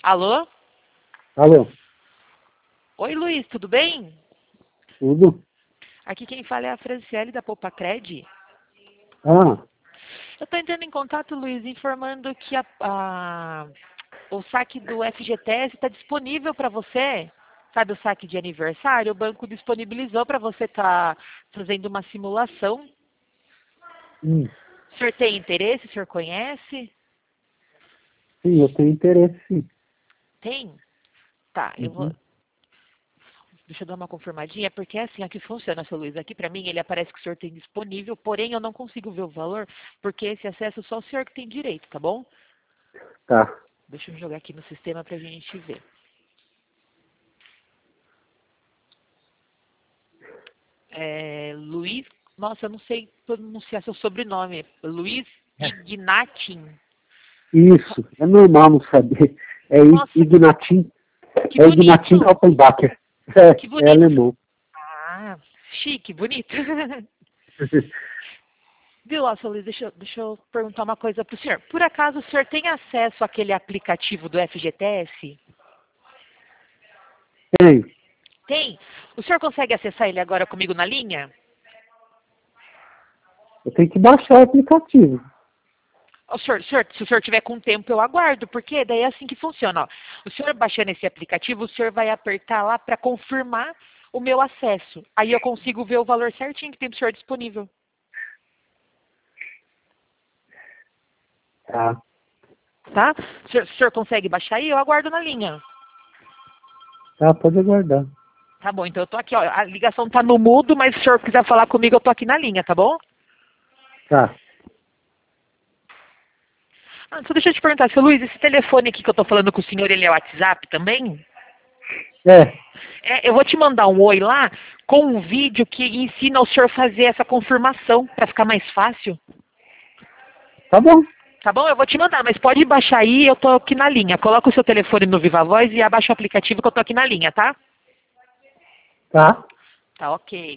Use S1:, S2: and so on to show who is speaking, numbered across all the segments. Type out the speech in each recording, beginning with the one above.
S1: Alô?
S2: Alô,
S1: Oi, Luiz, tudo bem?
S2: tudo?
S1: Aqui quem fala é a Franciele da Popacred.
S2: Ah,
S1: Eu estou entrando em contato, Luiz, informando que o saque do FGTS está disponível para você. Sabe o saque de aniversário? O banco disponibilizou para você estar fazendo uma simulação.
S2: hum,
S1: O senhor tem interesse? O senhor conhece?
S2: sim, eu tenho interesse, sim.
S1: Tem? Tá,
S2: Uhum.
S1: deixa eu dar uma confirmadinha, porque é assim, aqui funciona, seu Luiz. Aqui para mim ele aparece que o senhor tem disponível, porém eu não consigo ver o valor, porque esse acesso só o senhor que tem direito, tá bom?
S2: Tá.
S1: Deixa eu jogar aqui no sistema pra gente ver. Luiz, nossa, eu não sei pronunciar seu sobrenome. Luiz Ignatin.
S2: Isso, é normal não saber. É
S1: Nossa,
S2: Ignatin,
S1: que
S2: é Ignatin
S1: bonito!
S2: Kaltenbacher.
S1: Que
S2: É
S1: bonito!
S2: alemão.
S1: Ah, chique, bonito. Viu, ó, seu Luiz, deixa eu perguntar uma coisa pro senhor. Por acaso o senhor tem acesso àquele aplicativo do FGTS?
S2: Tenho.
S1: Tem? O senhor consegue acessar ele agora comigo na linha?
S2: Eu tenho que baixar o aplicativo.
S1: Ó, se o senhor tiver com tempo, eu aguardo, porque daí é assim que funciona. Ó. O senhor baixando esse aplicativo, o senhor vai apertar lá para confirmar o meu acesso. Aí eu consigo ver o valor certinho que tem do senhor disponível.
S2: Tá.
S1: Tá? O senhor consegue baixar aí? Eu aguardo na linha.
S2: Tá, pode aguardar.
S1: Tá bom, então eu tô aqui, ó. A ligação tá no mudo, mas se o senhor quiser falar comigo, eu tô aqui na linha, tá bom?
S2: Tá.
S1: Ah, só deixa eu te perguntar, seu Luiz, esse telefone aqui que eu tô falando com o senhor, ele é WhatsApp também?
S2: É,
S1: Eu vou te mandar um oi lá com um vídeo que ensina o senhor fazer essa confirmação para ficar mais fácil.
S2: tá bom.
S1: Tá bom? Eu vou te mandar, mas pode baixar aí, eu tô aqui na linha. Coloca o seu telefone no Viva Voz e abaixa o aplicativo que eu tô aqui na linha, tá?
S2: Tá.
S1: Tá, ok.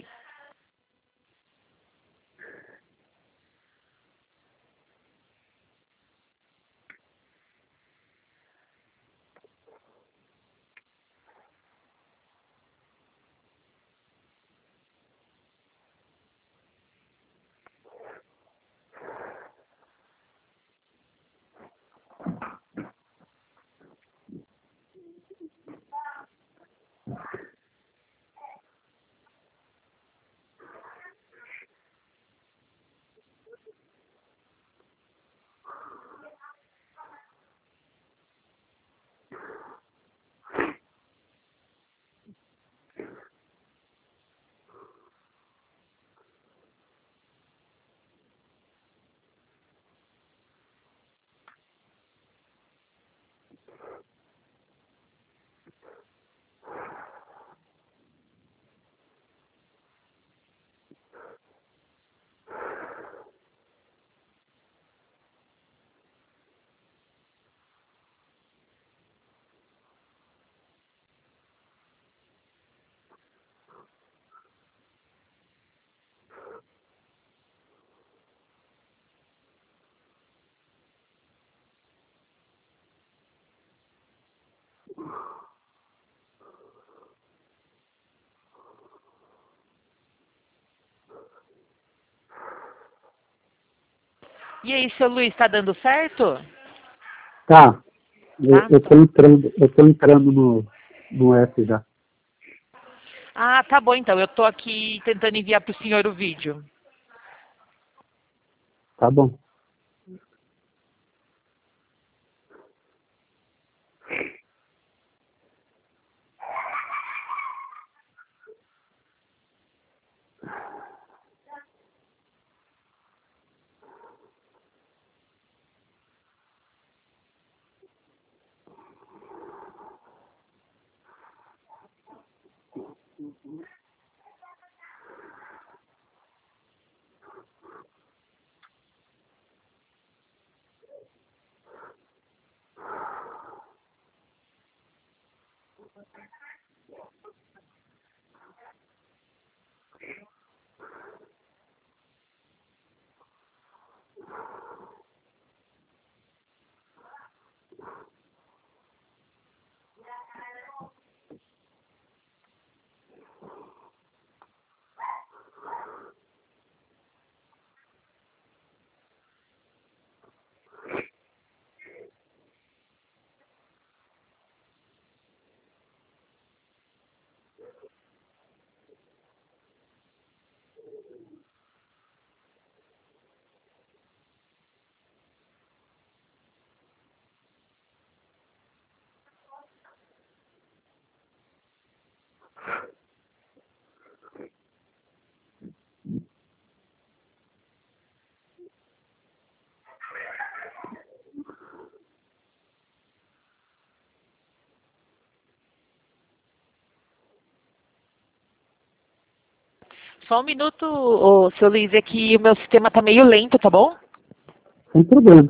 S1: E aí, seu Luiz, tá dando certo?
S2: Tá.
S1: Tá?
S2: Eu tô entrando no app já.
S1: Ah, tá bom então. Eu tô aqui tentando enviar pro senhor o vídeo.
S2: Tá bom.
S1: Só um minuto, ô, seu Luiz, é que o meu sistema tá meio lento, tá bom?
S2: Sem problema.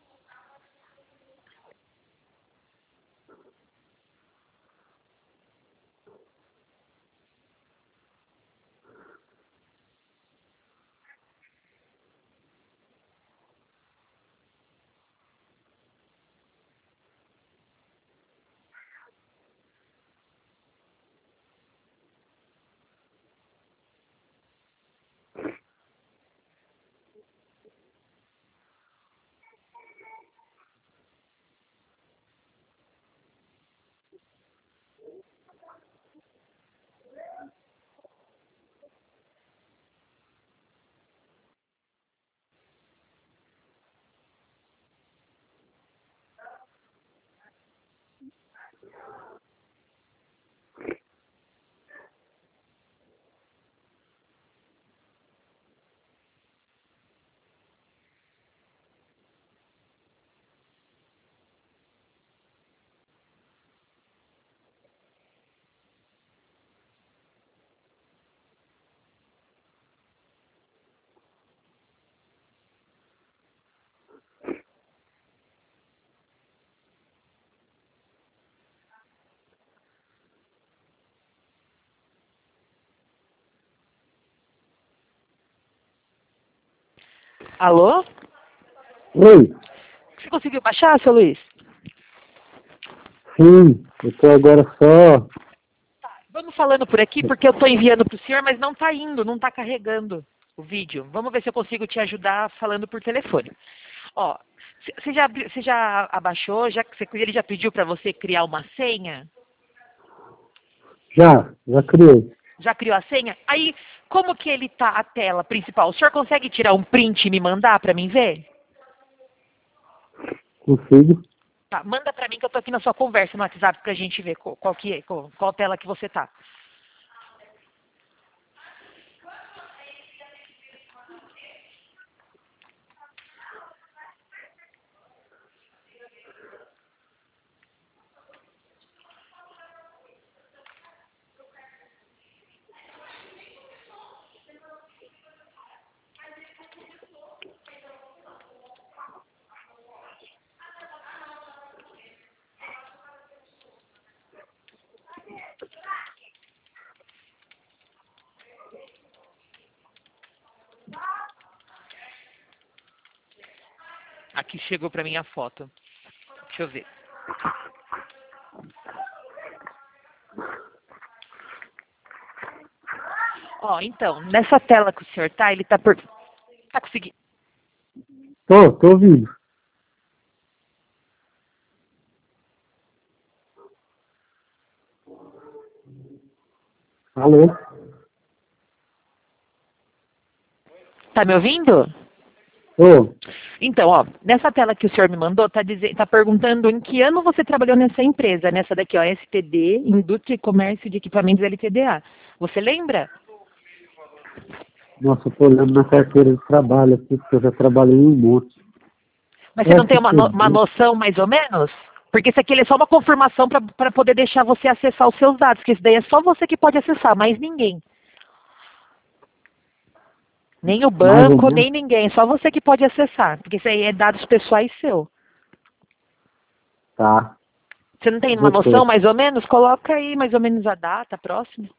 S1: Alô?
S2: Oi,
S1: Você conseguiu baixar, seu Luiz?
S2: sim, eu tô agora só.
S1: Vamos falando por aqui, porque eu estou enviando para o senhor, mas não está indo, não está carregando o vídeo. Vamos ver se eu consigo te ajudar falando por telefone. Ó, você já abaixou? Ele já pediu para você criar uma senha?
S2: Já criei.
S1: Já criou a senha? Aí, como que ele tá a tela principal? O senhor consegue tirar um print e me mandar para mim ver?
S2: Consigo.
S1: Tá, manda para mim que eu tô aqui na sua conversa no WhatsApp pra gente ver qual que é, qual tela que você tá. Aqui chegou para mim a foto. Deixa eu ver. Ó, então, nessa tela que o senhor tá, ele tá por... Tá conseguindo?
S2: Tô ouvindo. Alô?
S1: Tá me ouvindo?
S2: Ô,
S1: Então, ó, nessa tela que o senhor me mandou, tá perguntando em que ano você trabalhou nessa empresa, nessa daqui, ó, STD, Indústria e Comércio de Equipamentos LTDA. Você lembra?
S2: nossa, eu tô olhando na carteira de trabalho aqui, porque eu já trabalhei em um monte.
S1: Mas você não tem uma
S2: STD,
S1: noção mais ou menos? Porque isso aqui ele é só uma confirmação para poder deixar você acessar os seus dados, que isso daí é só você que pode acessar, mais ninguém. Nem o
S2: mais ou
S1: banco,
S2: menos.
S1: nem ninguém, só você que pode acessar, porque isso aí é dados pessoais seu.
S2: Tá,
S1: Você não tem uma
S2: vou
S1: noção
S2: ter.
S1: mais ou menos? Coloca aí mais ou menos a data próxima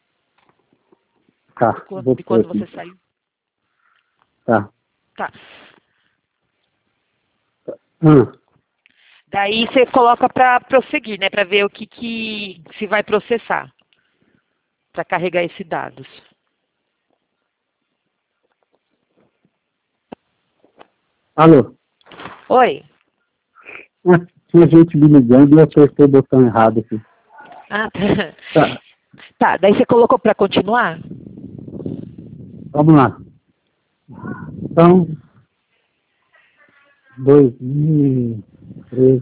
S2: Tá, vou
S1: de
S2: ter
S1: quando
S2: aqui.
S1: você saiu.
S2: Tá.
S1: Tá.
S2: Ah,
S1: Daí você coloca para prosseguir, né? Para ver o que se vai processar, para carregar esses dados.
S2: alô?
S1: Oi.
S2: Ah, tinha gente me ligando e eu apertei o botão errado aqui.
S1: Ah,
S2: Tá,
S1: tá. Daí você colocou para continuar?
S2: vamos lá. Então, 2013.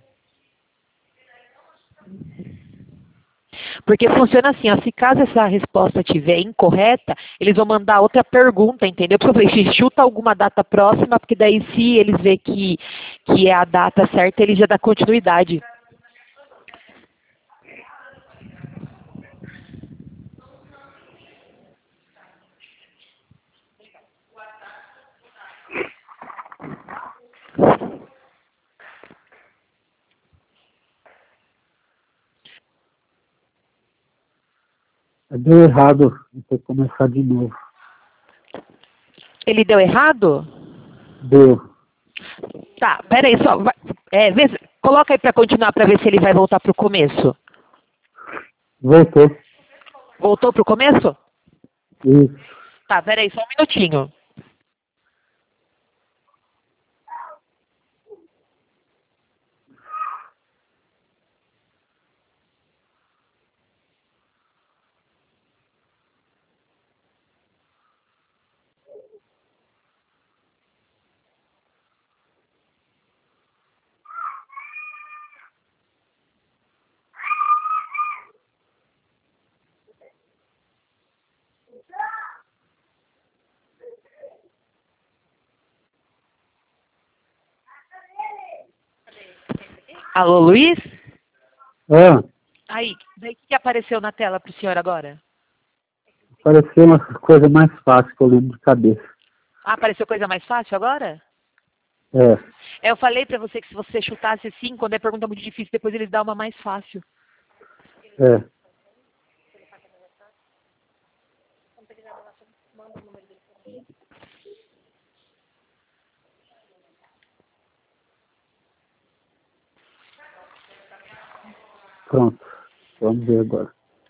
S1: Porque funciona assim, ó, se caso essa resposta estiver incorreta, eles vão mandar outra pergunta, entendeu? Porque eu falei, chuta alguma data próxima, porque daí se eles verem que é a data certa, eles já dão continuidade.
S2: Deu errado, vou ter que começar de novo.
S1: Ele deu errado?
S2: Deu.
S1: Tá, peraí, só. Coloca aí para continuar para ver se ele vai voltar pro começo.
S2: Voltou.
S1: Voltou pro começo?
S2: Isso.
S1: Tá, peraí, só um minutinho. Alô, Luiz?
S2: Ah,
S1: Aí, daí o que apareceu na tela pro senhor agora?
S2: pareceu uma coisa mais fácil que eu lembro de cabeça.
S1: Ah, apareceu coisa mais fácil agora?
S2: É.
S1: Eu falei pra você que se você chutasse assim, quando é pergunta muito difícil, depois eles dão uma mais fácil.
S2: É. Pronto. Vamos ver agora.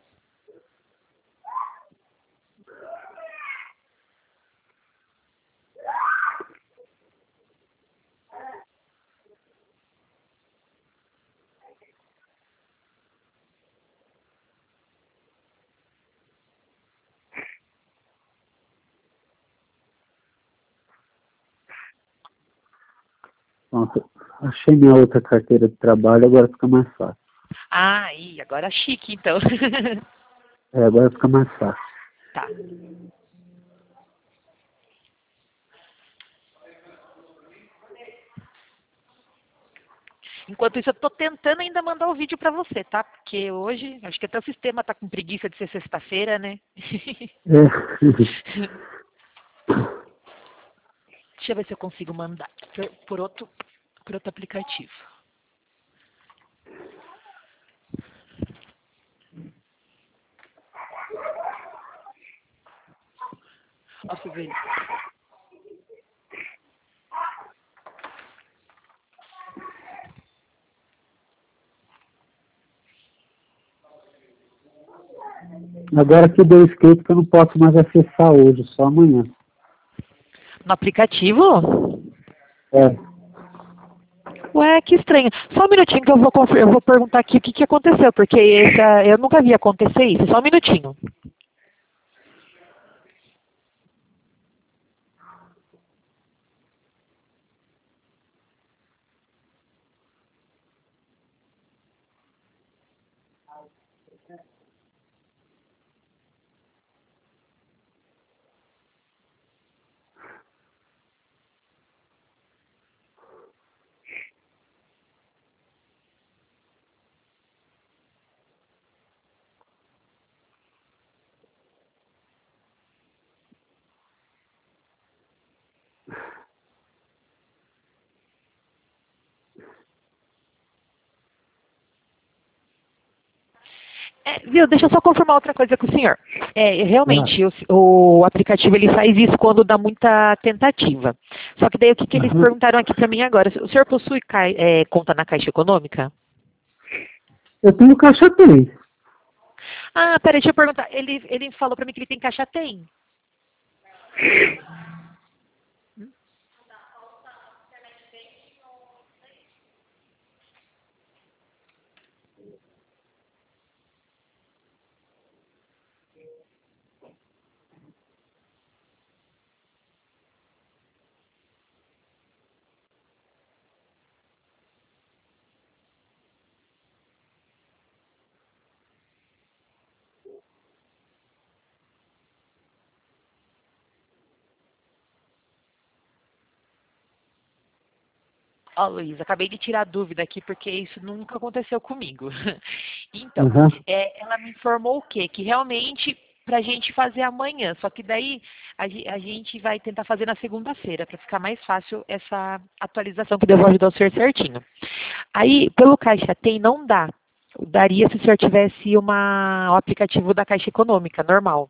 S2: Pronto. Achei minha outra carteira de trabalho, agora fica mais fácil.
S1: Ah, aí, agora chique, então.
S2: É, agora fica mais fácil.
S1: Tá. Enquanto isso, eu tô tentando ainda mandar o vídeo pra você, tá? Porque hoje, acho que até o sistema tá com preguiça de ser sexta-feira, né?
S2: É.
S1: Deixa eu ver se eu consigo mandar por outro aplicativo. Ó, você vê.
S2: Agora que deu escrito que eu não posso mais acessar hoje, só amanhã.
S1: No aplicativo?
S2: É.
S1: Ué, que estranho. Só um minutinho que eu vou perguntar aqui o que aconteceu, porque eu nunca vi acontecer isso. Só um minutinho. Viu, deixa eu só confirmar outra coisa com o senhor.
S2: Ah,
S1: Realmente, o aplicativo ele faz isso quando dá muita tentativa. Só que daí o que eles
S2: aham.
S1: perguntaram aqui para mim agora? O senhor possui conta na Caixa Econômica?
S2: Eu tenho caixa tem.
S1: Ah, peraí, deixa eu perguntar. Ele falou para mim que ele tem Caixa Tem. Ó, Luiz, acabei de tirar a dúvida aqui, porque isso nunca aconteceu comigo. Então,
S2: Aham.
S1: ela me informou o quê? Que realmente para a gente fazer amanhã, só que daí a gente vai tentar fazer na segunda-feira, para ficar mais fácil essa atualização que eu vou ajudar o senhor certinho. Aí, pelo Caixa Tem, não dá. Daria se o senhor tivesse o aplicativo da Caixa Econômica, normal,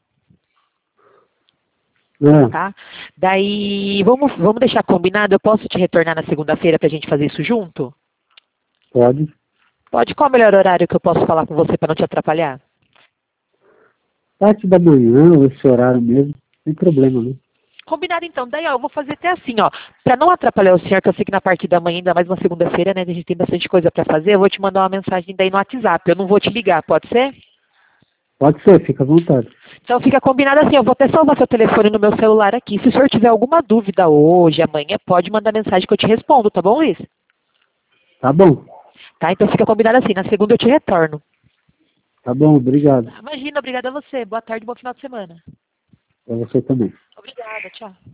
S1: tá? Daí, vamos deixar combinado, eu posso te retornar na segunda-feira pra gente fazer isso junto?
S2: Pode.
S1: Pode, qual é o melhor horário que eu posso falar com você para não te atrapalhar?
S2: Parte da manhã, ou esse horário mesmo, sem problema, né?
S1: Combinado então. Daí, ó, eu vou fazer até assim, ó. Para não atrapalhar o senhor, que eu sei que na parte da manhã, ainda mais uma segunda-feira, né, a gente tem bastante coisa para fazer, eu vou te mandar uma mensagem daí no WhatsApp. Eu não vou te ligar, pode ser?
S2: Pode ser, fica à vontade.
S1: Então fica combinado assim, eu vou até salvar seu telefone no meu celular aqui. Se o senhor tiver alguma dúvida hoje, amanhã, pode mandar mensagem que eu te respondo, tá bom, Luiz?
S2: Tá bom.
S1: Tá, então fica combinado assim, na segunda eu te retorno.
S2: Tá bom, obrigado.
S1: Imagina, obrigada a você. Boa tarde, bom final de semana.
S2: Pra você também.
S1: Obrigada, tchau.